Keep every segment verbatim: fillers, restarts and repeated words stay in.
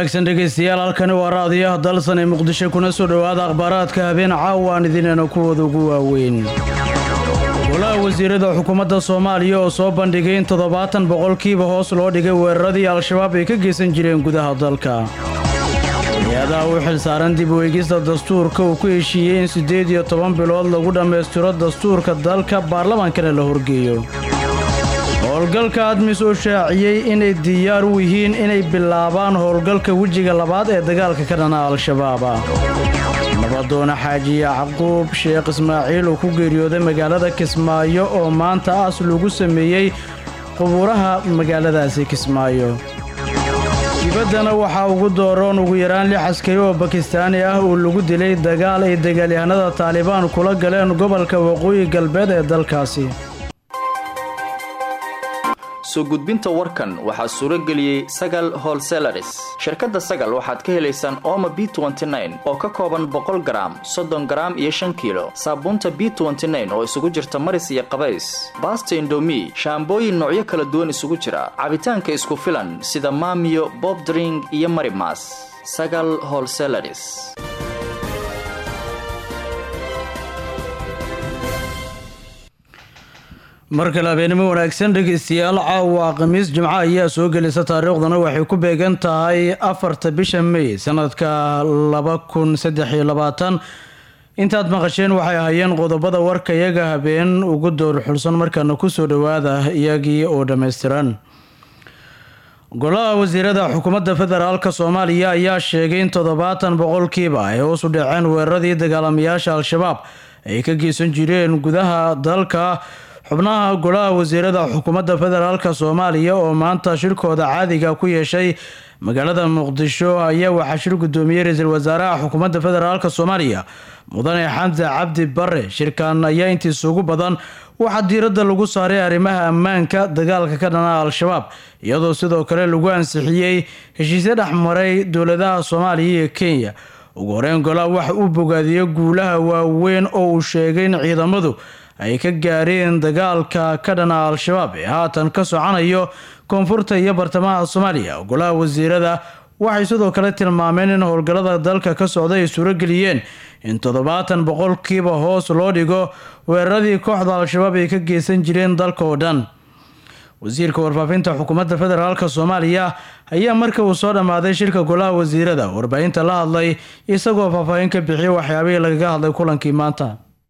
wanaagsan dhegeystayaal halkani waa raadiyaha dalsan ee muqdisho kuna soo dhawaada akhbaaraadka habeen caawa aan idinana kuwada ugu waaweyn golaha wasiirada xukuumadda Soomaaliya oo soo bandhigay in toddobaatan boqolkiiba hoos loo dhigay weeraradii al-shabaab ay ka geysan jireen gudaha dalka iyada oo xil saaran dib u eegista dastuurka uu ku heshiiyay in siddeed iyo toban bilood lagu dhameystiro dastuurka dalka baarlamaankana la horgeeyo howlgalka admis oo shaaciyay inay diyaar u yihiin inay bilaabaan howlgalka wejiga labaad ee dagaalka ka dhana al-shabaab nabadoona xaaji yacquub sheekh ismaaciil oo ku geeriyooday magaalada Kismaayo oo maanta aas lagu sameeyay qubuuraha magaaladaasi Kismaayo dibadana waxaa ugu dooroon ugu yaraan lix askari oo Bakistaani ah oo lagu dilay dagaal ay dagaalyahanada Taliban kula galeen gobolka waqooyi galbeed ee dalkaasi soo gudbinta warkan waxaa suuro geliyay Sagal Wholesalers shirkadda Sagal waxaad ka helaysaan Omo B twenty nine oo ka kooban boqol gram soddon gram iyo shan kiilo saabuunta B twenty nine oo isugu jirta maris iyo qabays basta Indomie shaambooyin noocyo kala duwan isugu jira cabitaanka isku filan sida Maamiyo Bob Drink iyo Marimas Sagal Wholesalers marka la beenimo wanaagsan dhageystayaal caawa khamiis jimco ayaa soo gelisay taariikhdana waxay ku beegan tahay afarta bisha May sanadka laba kun saddex iyo labaatan intaad maqasheen waxay hayeen qodobada warka iyaga habeen ugu door xulsan markaana ku soo dhawaada iyagii oo dhameystiran golaha wasiirada xukuumadda federaalka Soomaaliya ayaa sheegay in toddobaatan boqolkiiba ay hoos u dhaceen weeraradii dagaalamayaasha al-shabaab ay ka geysan jireen gudaha dalka xubnaha golaha wasiirada xukuumadda federaalka Soomaaliya oo maanta shirkooda caadiga ku yeeshay magaalada Muqdisho ayaa waxa shir gudoomiyay ra'iisul wasaaraha xukuumadda federaalka Soomaaliya mudane Xamza Cabdi Barre shirkan ayaa intii ugu badan waxa diiradda lagu saaray arrimaha ammaanka dagaalka ka dhana al-shabaab iyadoo sidoo kale lagu ansixiyay heshiisyo dhexmaray dowladaha Soomaaliya iyo Kenya ugu horreyn golaha waxa uu bogaadiyay guulaha waaweyn oo uu sheegay in ciidamadu ay ka gaareen dagaalka ka dhana al-shabaab ee haatan ka soconayo koonfurta iyo bartamaha Soomaaliya golaha wasiirada waxay sidoo kale tilmaameen in howlgallada dalka ka socda ay suuro geliyeen in toddobaatan boqolkiiba hoos loo dhigo weeraradii kooxda al-shabaab ay ka geysan jireen dalka oo dhan wasiirka warfaafinta xukuumadda federaalka Soomaaliya ayaa markii uu soo dhamaaday shirka golaha wasiirada warbaahinta la hadlay isagoo faahfaahin ka bixiyay waxyaabihii lagaga hadlay kulankii maanta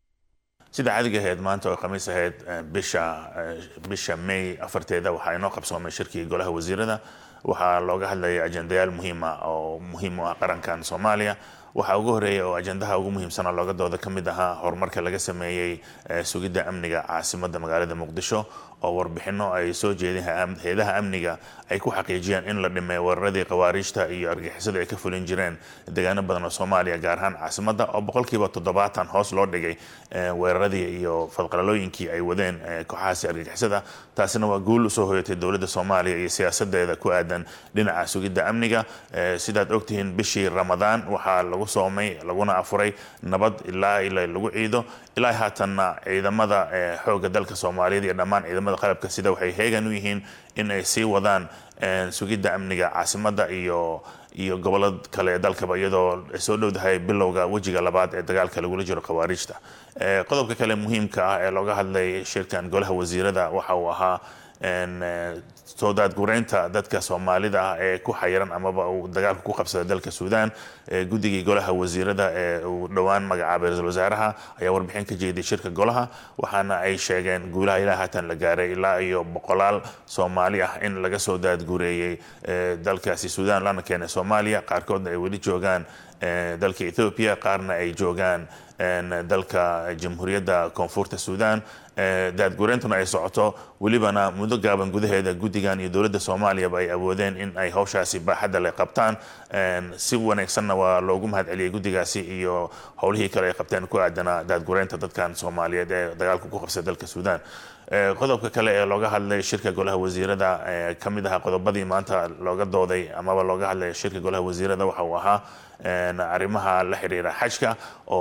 sida caadiga ahayd maanta oo khamiis ahayd bisha bisha May afarteeda waxa inoo qabsoomay shirkii golaha wasiirada waxa looga hadlayay ajendayaal muhiim ah oo muhiim u ah qarankan Soomaaliya waxa ugu horeeyay oo ajendaha ugu muhiimsan oo looga dooda kamid ahaa horumarka laga sameeyay sugidda amniga caasimadda magaalada Muqdisho oo warbixino ay soo jeedeen hay'adaha amniga ay ku xaqiijiyeen in la dhimay weeraradii qawaariijta iyo argagixisada ay ka fulin jireen deegaano badan oo Soomaaliya gaar ahaan caasimadda oo boqolkiiba toddobaatan hoos loo dhigay weeraradii iyo fadqalooyinkii ay wadeen kooxahaasi argagixisada taasina waa guul u soo hoyatay dowladda Soomaaliya iyo siyaasadeeda ku aadan dhinaca sugidda amniga sidaad ogtihiin bishii Ramadaan waxa lagu soomay laguna afuray nabad ilaa ilaa lagu ciido ilaa haatanna ciidamada xoogga dalka Soomaaliyeed iyo dhammaan ciidamada qalabka sida waxay heegan u yihiin in ay sii wadaan sugidda amniga caasimadda iyo iyo gobolada kale dalkaba iyadoo soo dhowdahay bilowga wejiga labaad ee dagaalka lagu jiro qawaariijta qodobka kale muhiimka ah ee looga hadlay shirkan golaha wasiirada waxa uu ahaa en soo daad gureynta dadka Soomaalida ah ee ku xayiran amaba uu dagaalku ku qabsaday dalka Suudaan guddigii golaha wasiirada ee uu dhawaan magacaabay ra'iisul wasaaraha ayaa warbixin ka jeediyay shirka golaha waxaana ay sheegeen guulaha ilaa haatan la gaaray ilaa iyo boqolaal Soomaali ah in laga soo daad gureeyay dalkaasi Suudaan lana keenay Soomaaliya qaarkoodna ay weli joogaan dalka Ethiopia qaarna ay joogaan dalka jamhuuriyadda koonfurta Suudaan daad gureentuna ay socoto walibana muddo gaaban gudaheeda guddigan iyo dowladda Soomaaliya ay awoodeen in ay hawshaasi baaxadda leh qabtaan si wanaagsanna waa loogu mahadceliyay guddigaasi iyo howlihii kale ay qabteen ku aadana daad gureenta dadkan Soomaaliyeed ee dagaalku ku qabsaday dalka Suudaan qodobka kale ee looga hadlay shirka golaha wasiirada kamid ah qodobadii maanta looga dooday amaba looga hadlay shirka golaha wasiirada waxa uu ahaa arrimaha la xiriira xajka oo wasiir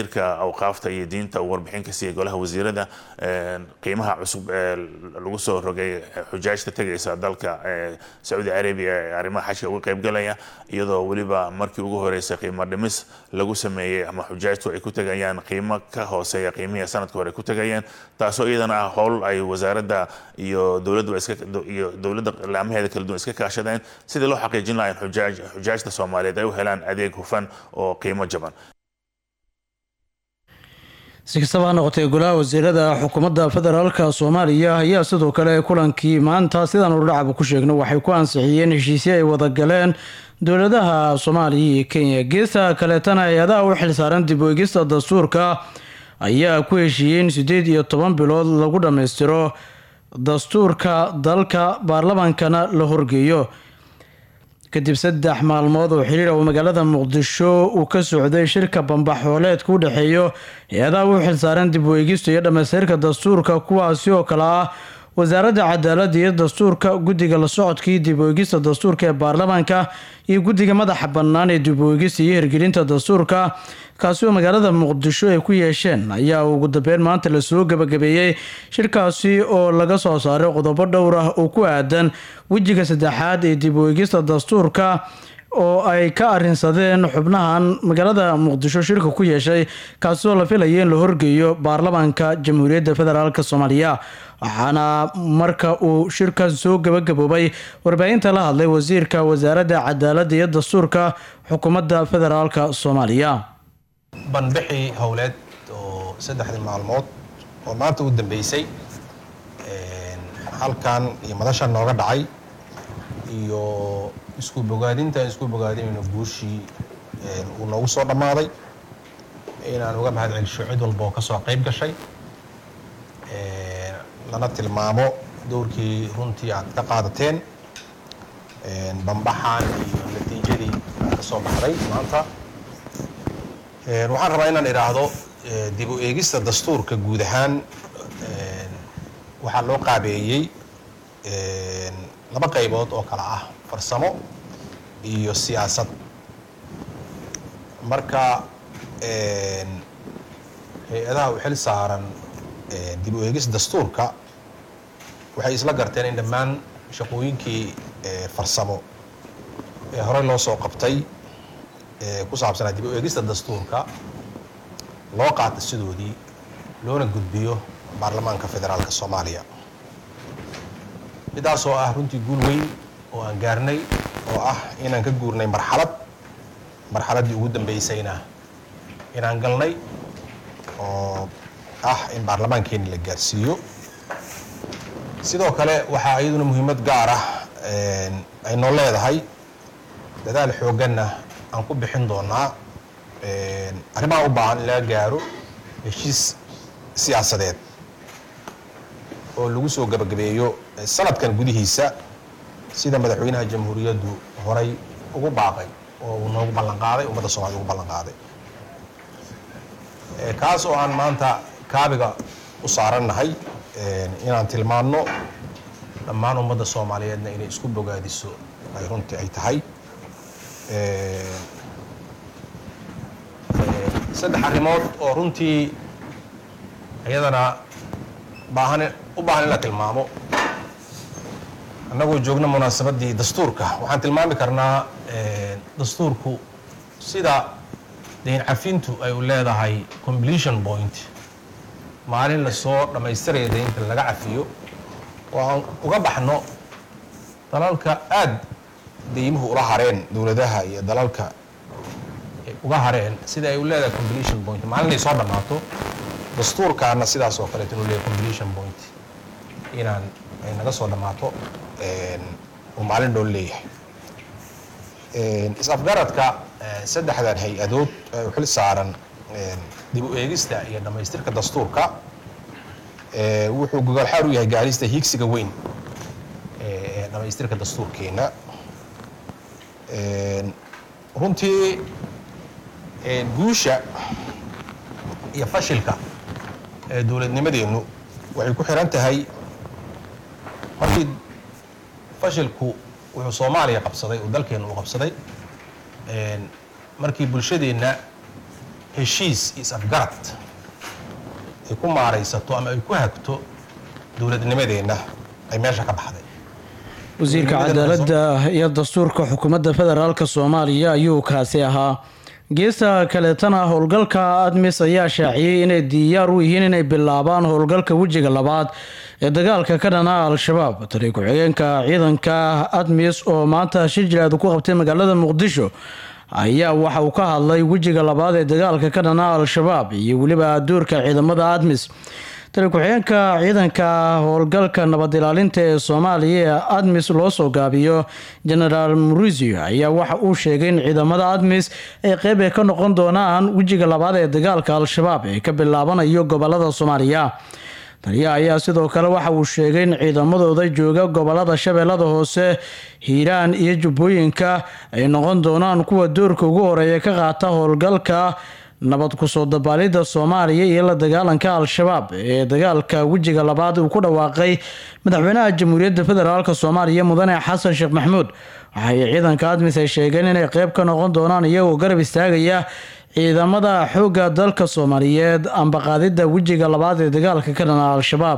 wasiirka awqaafta iyo diinta uu warbixin ka siiyey golaha wasiirada qiimaha cusub ee lagu soo rogay xujaajta tegaysa dalka Saudi Arabia ee arrimaha xajka uga qayb galaya iyadoo waliba markii ugu horeysay qiimo dhimis lagu sameeyay ama xujaajtu ay ku tagayaan qiimo ka hooseeya qiimihii sanadka hore ku tagayaan taasoo iyadana ah howl ay wasaaradda iyo dowladda iska iyo dowladda laamaheeda kala duwan iska kaashadeen sidii loo xaqiijin lahaa in xujaaj xujaajta Soomaaliyeed ay u helaan adeeg hufan oo qiimo jaban. si kastaba ha noqotay golaha wasiirada xukuumadda federaalka Soomaaliya ayaa sidoo kale kulankii maanta sidaan u dhacba ku sheegno waxay ku ansixiyeen heshiisyo ay wada galeen dowladaha Soomaaliya iyo Kenya. geesta kale tan hay'adaha u xilsaaran dib u eegista dastuurka ayaa ku heshiiyeen sideed iyo toban bilood lagu dhameystiro dastuurka dalka baarlamaankana la horgeeyo kadib saddex maalmood oo xiriir ah magaalada Muqdisho uu ka socday shirka bambaxooleedka u dhaxeeyo hay'adaha u xilsaaran dib u eegista iyo dhamaystirka dastuurka kuwaasi oo kala ah wasaaradda cadaaladda iyo dastuurka guddiga la socodka dib u eegista dastuurka ee baarlamaanka iyo guddiga madaxa bannaan ee dib u eegista iyo hirgelinta dastuurka kaasi oo magaalada Muqdisho ay ku yeesheen ayaa ugu dambeyn maanta la soo gabagabeeyay shirkaasi oo laga soo saaray qodobo dhowr ah oo ku aadan wajiga saddexaad ee dib u eegista dastuurka oo ay ka arrinsadeen xubnahan magaalada Muqdisho shirka ku yeeshay kaasi oo la filayay in la horgeeyo baarlamaanka Jamhuuriyadda Federaalka Soomaaliya. waxaana marka uu shirkaas soo gabagaboobay warbaahinta la hadlay wasiirka wasaaradda cadaaladda iyo dastuurka xukuumadda federaalka Soomaaliya. banbixi howleed oo saddexdii maalmood oo maanta u dambeysay halkan iyo madasha nooga dhacay iyo isku bogaadinta isku bogaadinayno guushii uu noogu soo dhammaaday inaan uga mahad celiyo cid walba oo ka soo qayb gashay lana tilmaamo doorkii runtii aad ka qaadateen bambaxan iyo natiijadii ka soo baxday maanta. waxaan rabaa inaan idhaahdo dib u eegista dastuurka guud ahaan waxaa loo qaabeeyey laba qaybood oo kala ah farsamo iyo siyaasad. marka hay-adaha u xil saaran dib u eegis dastuurka waxay isla garteen in dhammaan shaqooyinkii farsamo ee horey loo soo qabtay ku saabsanaa dib u eegista dastuurka loo qaata sidoodii loona gudbiyo baarlamaanka federaalka Soomaaliya. midaas oo ah runtii guul weyn oo aan gaarnay oo ah inaan ka guurnay marxalad marxaladii ugu dambeysayna inaan galnay oo ah in baarlamaankeena la gaarsiiyo. sidoo kale waxaa iyaduna muhiimad gaar ah ay noo leedahay dadaal xoogganna aan ku bixin doonaa arrimaha u baahan in laga gaaro heshiis siyaasadeed oo lagu soo gabagabeeyo sanadkan gudihiisa sida madaxweynaha jamhuuriyaddu horay ugu baaqay oo uu noogu ballan qaaday ummadda Soomaaliya ugu ballan qaaday kaas oo aan maanta kaabiga u saarannahay inaan tilmaanno dhammaan ummadda Soomaaliyeedna inay isku bogaadiso ay runtii ay tahay saddex arrimood oo runtii iyadana baahan u baahan in la tilmaamo. annagoo joogna munaasabadii dastuurka waxaan tilmaami karnaa dastuurku sida deyn cafintu ay u leedahay completion point maalin la soo dhamaystiraya deynta laga cafiyo oo aan uga baxno dalalka aad deymuhu ula hareen dowladaha iyo dalalka uga hareen sida ay u leedahay completion point maalin ay soo dhamaato dastuurkaana sidaas oo kale inuu leeyahay completion point inaan ay naga soo dhamaato oo maalin dhow leeyahay. is-afgaradka saddexdan hay-adood ee u xil saaran dib u eegista iyo dhamaystirka dastuurka wuxuu gogol xaar u yahay gaarista higsiga weyn ee dhamaystirka dastuurkeena. runtii guusha iyo fashilka ee dowladnimadeennu waxay ku xiran tahay markii fashilku wuxuu Soomaaliya qabsaday oo dalkeenu u qabsaday markii bulshadeenna heshiis is-afgarad ay ku maaraysato ama ay ku hagto dowladnimadeenna ay meesha ka baxday. wasiirka cadaaladda iyo dastuurka xukuumadda federaalka soomaaliya ayuu kaasi ahaa. geesta kaleetana howlgalka admis ayaa shaaciyey inay diyaar u yihiin inay bilaabaan howlgalka wejiga labaad ee dagaalka ka dhana al-shabaab. tali ku-xigeenka ciidanka admis oo maanta shir jilaad ku qabtay magaalada muqdisho ayaa waxa uu ka hadlay wejiga labaad ee dagaalka ka dhana al-shabaab iyo weliba doorka ciidamada admis. tali ku-xigeenka ciidanka howlgalka nabad ilaalinta ee soomaaliya ee admis loo soo gaabiyo genaraal murizio ayaa waxa uu sheegay in ciidamada admis ay qeyb ay ka noqon doonaan wejiga labaad ee dagaalka al-shabaab ee ka bilaabanayo gobolada soomaaliya. taliyaha ayaa sidoo kale waxa uu sheegay in ciidamadooda jooga gobolada shabeellada hoose, hiiraan iyo jubbooyinka ay noqon doonaan kuwa doorka ugu horeeya ka qaata howlgalka nabad kusoo dabaalida soomaaliya iyo la dagaalanka al-shabaab ee dagaalka wejiga labaad uu ku dhawaaqay madaxweynaha jamhuuriyadda federaalk soomaaliya mudane xasan sheekh maxamuud. waxay ciidanka admis ay sheegeen inay qeyb ka noqon doonaan iyagoo garab istaagaya ciidamada xoogga dalka soomaaliyeed ambaqaadida wejiga labaad ee dagaalka ka dhana al-shabaab.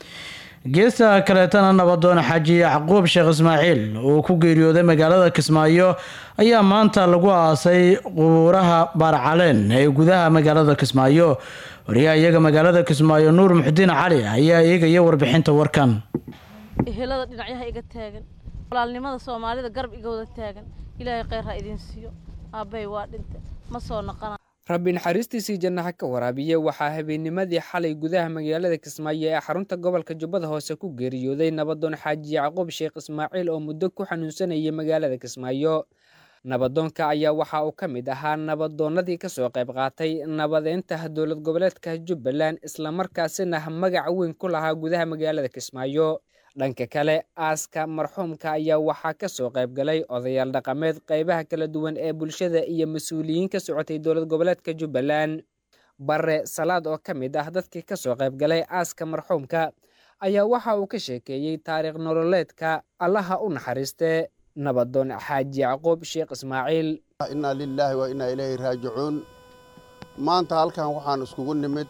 geesta kaleetana nabadoon xaaji yacquub sheekh ismaaciil oo ku geeriyooday magaalada kismaayo ayaa maanta lagu aasay qubuuraha baarcaleen ee gudaha magaalada kismaayo. wariyaha iyaga magaalada kismaayo nuur muxudiin cali ayaa eegaya warbixinta warkan. ehelada dhinacyaha iga taagan, walaalnimada soomaalida garab igooda taagan, ilaahay kheyr ha idin siiyo. aabbay waa dhintay, ma soo noqona. rabbi naxariistiisii jannaha ka waraabiye waxaa habeennimadii xalay gudaha magaalada kismaayo ee xarunta gobolka jubbada hoose ku geeriyooday nabadoon xaaji yacquub sheekh ismaaciil oo muddo ku xanuunsanayay magaalada kismaayo. nabadoonka ayaa waxa uu ka mid ahaa nabadoonnadii ka soo qayb qaatay nabadeynta dowlad goboleedka jubbaland islamarkaasina magac weyn ku lahaa gudaha magaalada kismaayo. dhanka kale aaska marxuumka ayaa waxaa ka soo qayb galay odayaal dhaqameed qaybaha kala duwan ee bulshada iyo mas-uuliyiin ka socotay dowlad goboleedka jubbaland. bare salaad oo ka mid ah dadkii ka soo qayb galay aaska marxuumka ayaa waxa uu ka sheekeeyey taariikh nololeedka allaha u naxariiste nabadoon xaaji yacquub sheekh ismaaciil. inaa lilaahi wa inaa ilayhi raajicuun. maanta halkan waxaan iskugu nimid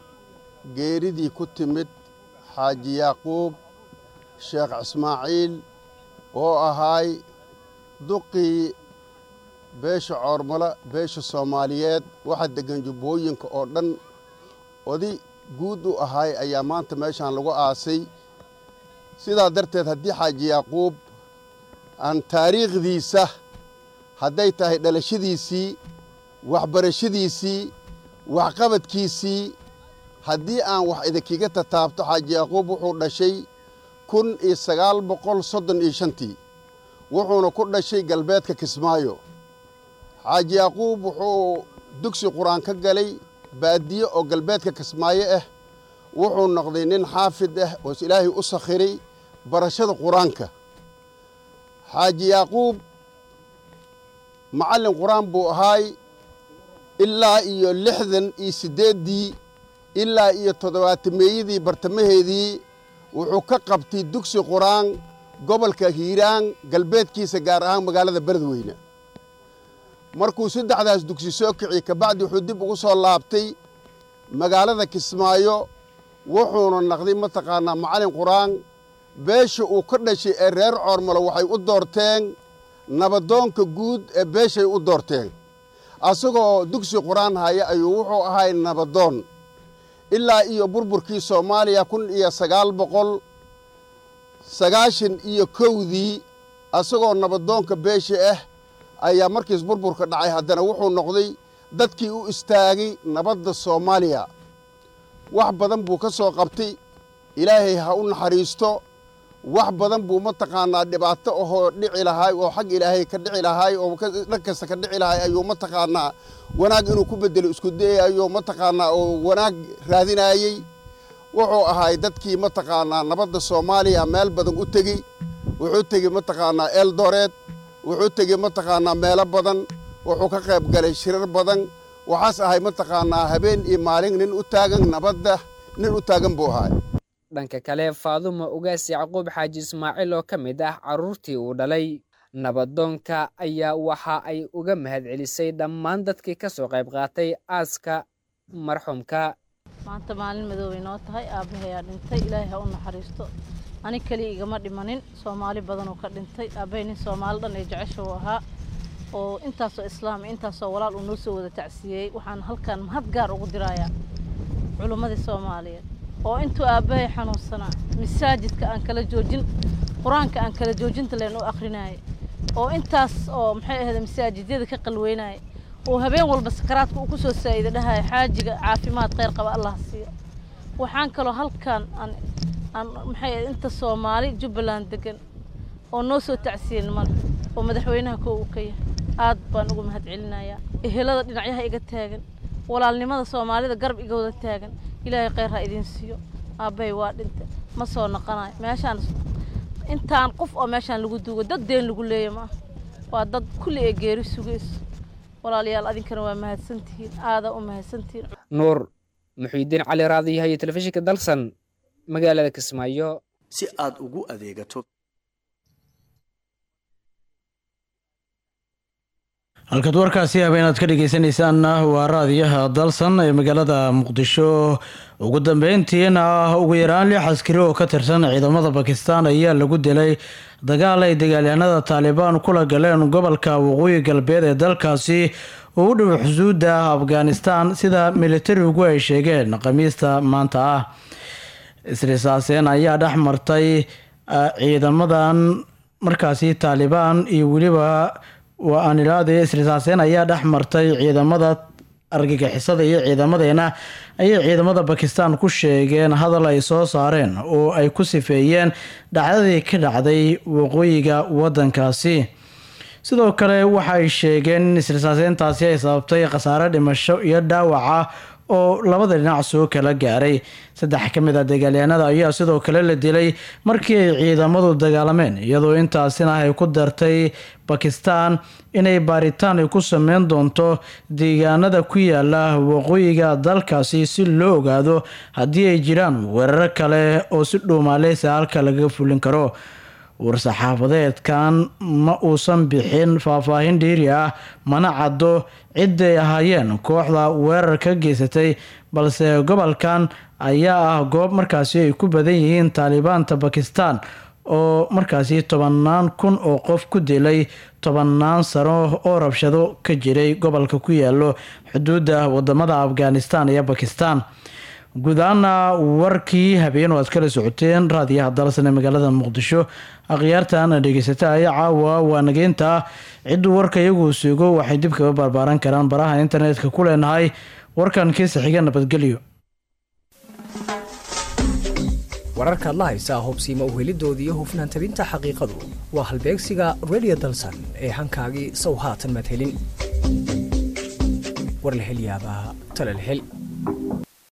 geeridii ku timid xaaji yacquub sheekh ismaaciil oo ahaay duqii beesha coormala beesha soomaaliyeed waxa deggan jubbooyinka oo dhan odi guud u ahaay ayaa maanta meeshaan lagu aasay. sidaa darteed haddii xaaji yacquub aan taariikhdiisa hadday tahay dhalashadiisii, waxbarashadiisii, waxqabadkiisii haddii aan wax idinkiga tataabto, xaaji yacquub wuxuu dhashay kun iyo sagaal boqol soddon iyo shantii wuxuuna ku dhashay galbeedka kismaayo. xaaji yacquub wuxuu dugsi qur-aan ka galay baadiye oo galbeedka kismaayo ah. wuxuu noqday nin xaafid ah oo ilaahay u sakhiray barashada qur-aanka. xaaji yacquub macallin qur-aan buu ahaay ilaa iyo lixdan iyo siddeeddii ilaa iyo toddobaatameeyadii bartamaheedii wuxuu ka qabtay dugsi qur-aan gobolka hiiraan galbeedkiisa gaar ahaan magaalada beledweyne. markuu saddexdaas dugsi soo kiciyey kabacdi wuxuu dib ugu soo laabtay magaalada kismaayo wuxuuna naqday mataqaanaa macallin qur-aan. beesha uu ka dhashay ee reer coormalo waxay u doorteen nabadoonka guud ee beeshay u doorteen. asagoo dugsi qur-aan haya ayuu wuxuu ahay nabadoon ilaa iyo burburkii soomaaliya kun iyo sagaal boqol sagaashan iyo kowdii asagoo nabadoonka beesha ah ayaa markiis burburka dhacay haddana wuxuu noqday dadkii u istaagay nabadda soomaaliya. wax badan buu ka soo qabtay, ilaahay ha u naxariisto. wax badan buu mataqaanaa dhibaato ahoo dhici lahaay oo xag ilaahay ka dhici lahaay oo dhan kasta ka dhici lahaay ayuu mataqaanaa wanaag inuu ku bedelo isku dayayo mataqaanaa oo wanaag raadinayey. wuxuu ahaay dadkii mataqaanaa nabadda soomaaliya meel badan u tegey. wuxuu tegey mataqaanaa eldoreed, wuxuu tegey mataqaanaa meelo badan, wuxuu ka qayb galay shirar badan. waxaas ahay mataqaanaa habeen iyo maalin nin u taagan nabadda nin u taagan buu ahaay. dhanka kale faadumo ugaas yacquub xaaji ismaaciil oo ka mid ah carruurtii uu dhalay nabadoonka ayaa waxa ay uga mahadcelisay dhammaan dadkii ka soo qayb qaatay aaska marxuumka. maanta maalin madow inoo tahay aabahay aa dhintay ilaahay ha u naxariisto ani kali igama dhimanin Soomaali badan oo ka dhintay aabahay nin Soomaali dhan ay jecesho ahaa oo intaasoo islaam intaasoo walaal uu noo soo wada tacsiyay waxaan halkan mahad gaar ugu dirayaa culimada Soomaaliyeed oo intuu aabahay xanuunsanaa masaajidka aan kala joojin quraanka aan kala joojinta leen u akhrinay oo intaas oo maxay ahayd masaajidada ka qalweynay oo habeen walba sakaraadku uu ku soo saayida dhahay xaajiga caafimaad khayr qaba Allah siiyo waxaan kaloo halkan aan aan maxay inta Soomaali Jubbaland degan oo noo soo tacsiyeen mal oo madaxweynaha koo u ka yahay aad baan ugu mahadcelinayaa ehelada dhinacyaha iga taagan walaalnimada Soomaalida garab igooda taagan ilaahay khayr ha idin siiyo aabay waa dhintay ma soo noqonay meeshaan intaan qof oo meeshaan lagu duugo dad deen lagu leeyahay waa dad kulli ee geeri sugayso walaalayaal adinkana waa mahadsantihiin aada u mahadsantihiin. Nuur Muxiidiin Cali Raadiyaha iyo telefishinka Dalsan magaalada Kismaayo. si aad ugu adeegato halkaad warkaasi habeenaad ka dhegeysaneysaan waa raadiyaha Dalsan ee magaalada Muqdisho. ugu dambeyntiina ugu yaraan lix askari oo ka tirsan ciidamada Pakistan ayaa lagu dilay dagaal ay dagaalyahanada Taliban kula galeen gobolka waqooyi galbeed ee dalkaasi oo u dhow xuduudda Afghanistan sida militarigu ay sheegeen Khamiista maanta ah. Israa'iil ayaa dhex martay ciidamadan markaasi Taliban iyo waliba waa aan ilaaday Israa'iil ayaa dhex martay ciidamada argagixisada iyo ciidamadeena ay ciidamada Pakistan ku sheegeen hadal ay soo saareen oo ay ku sifeeyeen dhacdadii ka dhacday waqooyiga wadankaasi. sidoo kale waxay sheegeen in Israa'iiltaasi ay sababtay khasaare dhimasho iyo dhaawac oo labada dhinac soo kala gaaray. saddex ka mid ah dagaalyahanada ayaa sidoo kale la dilay markii ay ciidamadu dagaalameen iyadoo intaasina ay ku dartay Pakistan inay baaritaan ku sameyn doonto deegaanada ku yaala waqooyiga dalkaasi si loo ogaado haddii ay jiraan weerar kale oo si dhuumaaleysa halka laga fulin karo. war-saxaafadeedkan ma uusan bixin faahfaahin dheeri ah mana caddo ciday ahaayeen kooxda weerar ka geysatay balse gobolkan ayaa ah goob markaasi ay ku badan yihiin Talibaanta Pakistan oo markaasi tobanaan kun oo qof ku dilay tobanaan sano oo rabshado ka jiray gobolka ku yaalo xuduudda wadamada Afghanistan iyo Pakistan. gudaana warkii habeen waad kala socoteen raadiyaha Dalsan ee magaalada Muqdisho. akhyaartan dhageysata ay caawa waa nageynta cid warka iyagu suugo waxay dib kaga barbaaran karaan baraha internetka ku leenahay warkan kiisa xiga nabadgelyo. wararka la haysa hubsiima u helidoodii iyo hufnaan tabinta xaqiiqadu waa halbeegsiga Radio Dalsan ee hankaagii soo haatan mad helin war la heliyaaba tala la hel